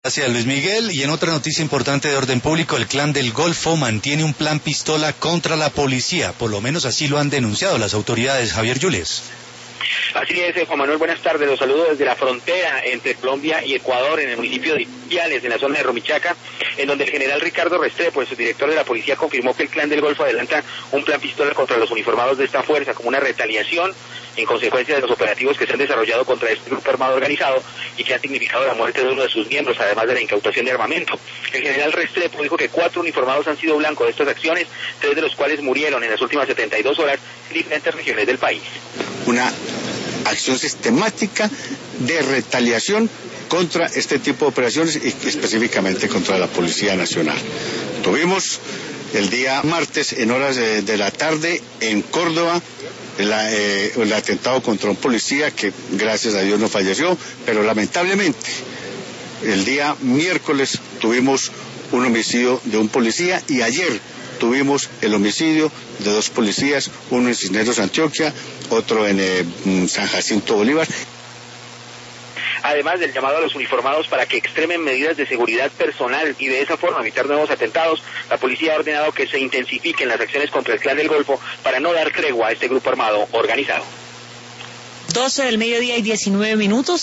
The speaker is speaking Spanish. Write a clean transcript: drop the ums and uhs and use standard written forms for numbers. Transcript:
Gracias, Luis Miguel. Y en otra noticia importante de orden público, el Clan del Golfo mantiene un plan pistola contra la policía. Por lo menos así lo han denunciado las autoridades. Javier Yules. Así es, Juan Manuel, buenas tardes. Los saludo desde la frontera entre Colombia y Ecuador, en el municipio de Ipiales, en la zona de Rumichaca, en donde el general Ricardo Restrepo, su director de la policía, confirmó que el Clan del Golfo adelanta un plan pistola contra los uniformados de esta fuerza como una retaliación en consecuencia de los operativos que se han desarrollado contra este grupo armado organizado y que han significado la muerte de uno de sus miembros, además de la incautación de armamento. El general Restrepo dijo que 4 uniformados han sido blanco de estas acciones, 3 de los cuales murieron en las últimas 72 horas en diferentes regiones del país. Una acción sistemática de retaliación contra este tipo de operaciones y específicamente contra la Policía Nacional. Tuvimos el día martes en horas de la tarde en Córdoba el atentado contra un policía que gracias a Dios no falleció, pero lamentablemente el día miércoles tuvimos un homicidio de un policía y ayer tuvimos el homicidio de 2 policías, uno en Cisneros, Antioquia, otro en San Jacinto Bolívar. Además del llamado a los uniformados para que extremen medidas de seguridad personal y de esa forma evitar nuevos atentados, la policía ha ordenado que se intensifiquen las acciones contra el Clan del Golfo para no dar tregua a este grupo armado organizado. 12 del mediodía y 19 minutos.